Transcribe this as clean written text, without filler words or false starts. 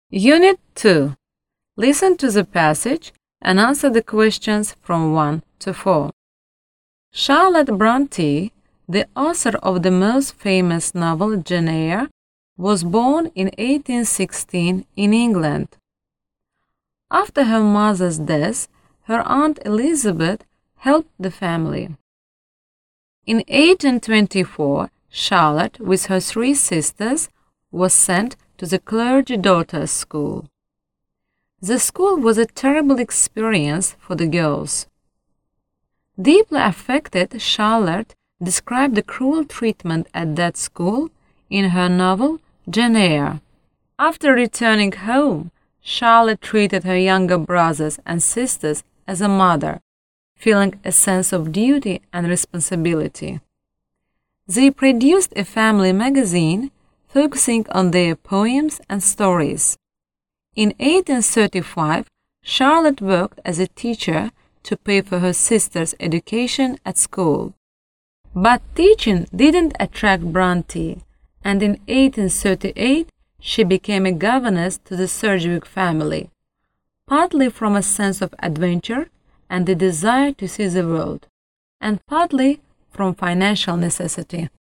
Unit 2. Listen to the passage and answer the questions from 1 to 4. Charlotte Brontë, the author of the most famous novel Jane Eyre, was born in 1816 in England. After her mother's death, her Aunt Elizabeth helped the family. In 1824, Charlotte, with her 3 sisters, was sent to the Clergy Daughters' School. The school was a terrible experience for the girls. Deeply affected, Charlotte described the cruel treatment at that school in her novel Jane Eyre. After returning home, Charlotte treated her younger brothers and sisters as a mother, feeling a sense of duty and responsibility. They produced a family magazine focusing on their poems and stories. In 1835, Charlotte worked as a teacher to pay for her sister's education at school. But teaching didn't attract Brontë, and in 1838 she became a governess to the Sedgwick family, partly from a sense of adventure and the desire to see the world, and partly from financial necessity.